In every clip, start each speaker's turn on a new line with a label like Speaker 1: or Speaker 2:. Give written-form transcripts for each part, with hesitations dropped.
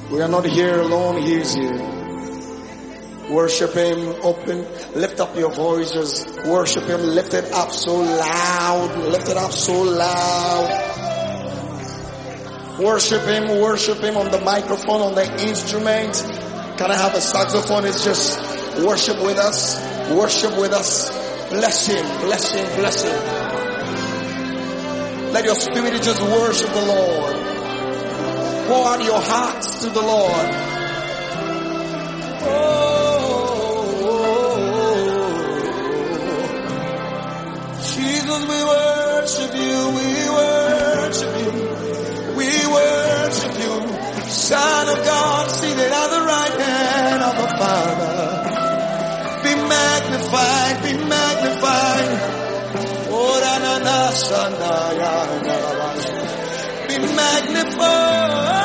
Speaker 1: We are not here alone, He is here. Worship Him, lift up your voices. Worship Him, lift it up so loud. Lift it up so loud. Worship Him on the microphone, on the instrument. Can I have a saxophone? It's just worship with us. Worship with us. Bless Him, bless Him, bless Him. Let your spirit just worship the Lord. Pour out your hearts to the Lord. Jesus, we worship you, we worship you, we worship you. Son of God, seated at the right hand of the Father. Be magnified, be magnified. Be magnified.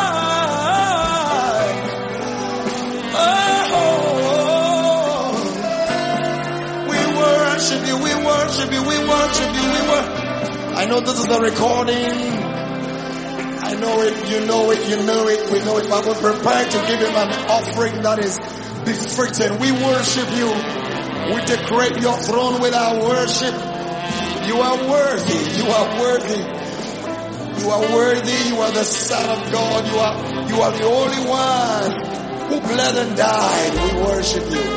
Speaker 1: We worship you, we worship you, we worship you, I know this is a recording. I know it, you know it, you know it, we know it, but we're prepared to give Him an offering that is befitting. We worship you. We decorate your throne with our worship. You are worthy, you are worthy. You are worthy, you are the Son of God. You are the only one who bled and died. We worship you.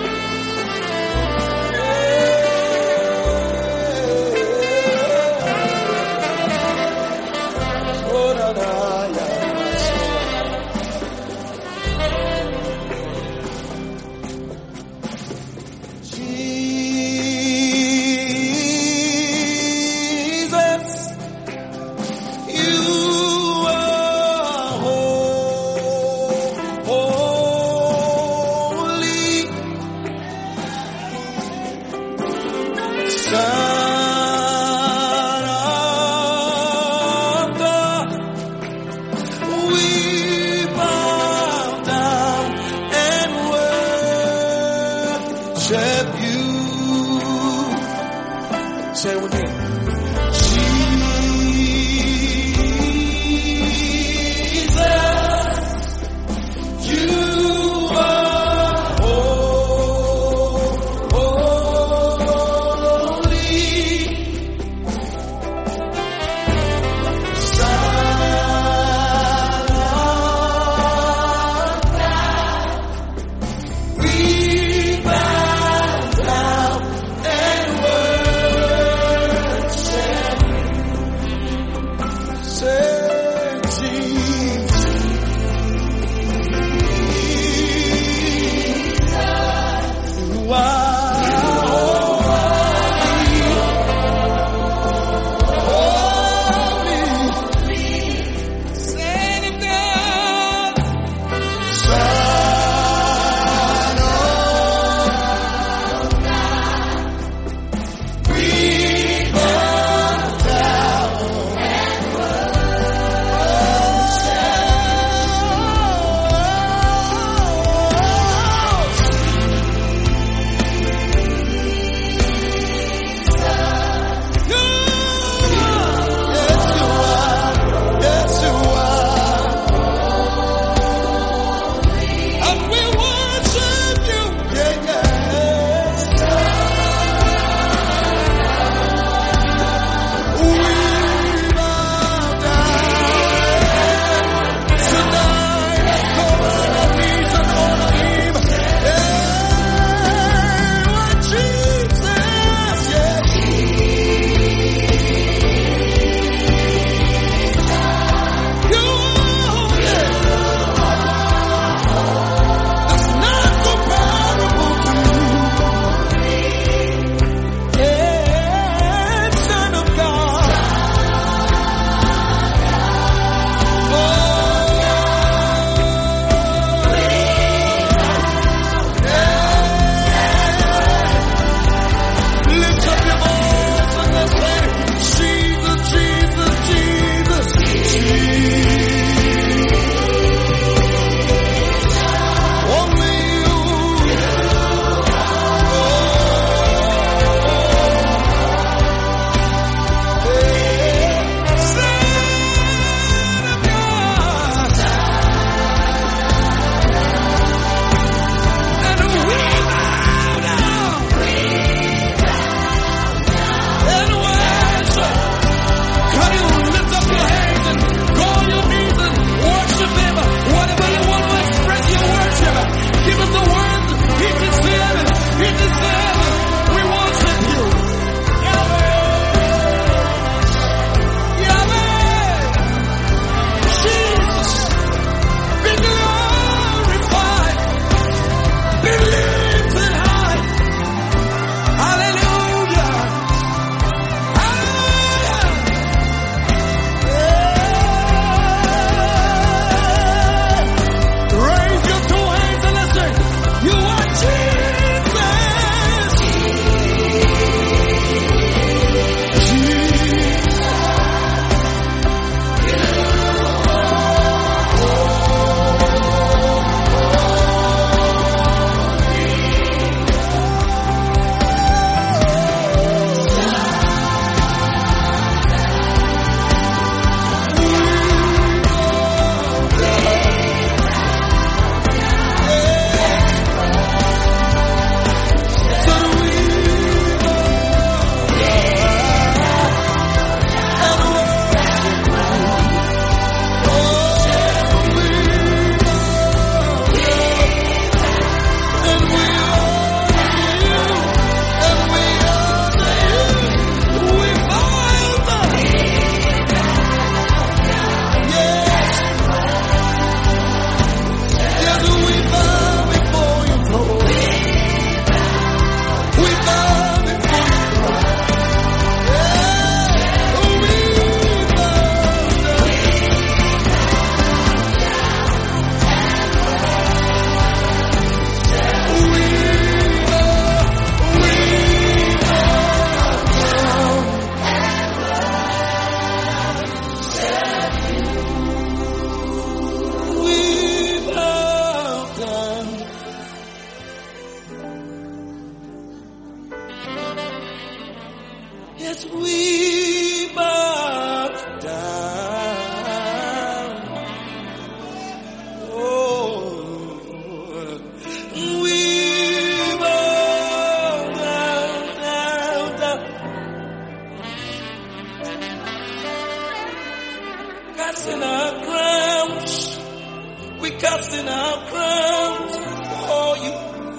Speaker 1: casting our crowns for you.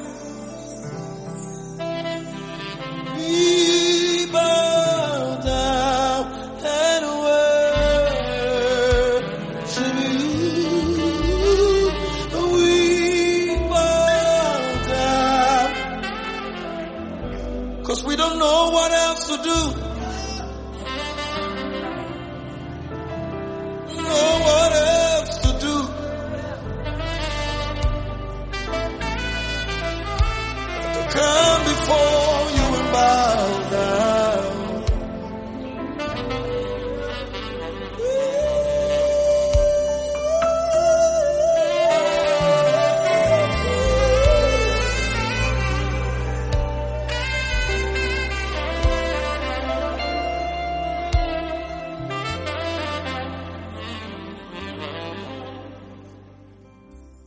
Speaker 1: We bow down and worship you. We bow down, 'cause we don't know what else to do.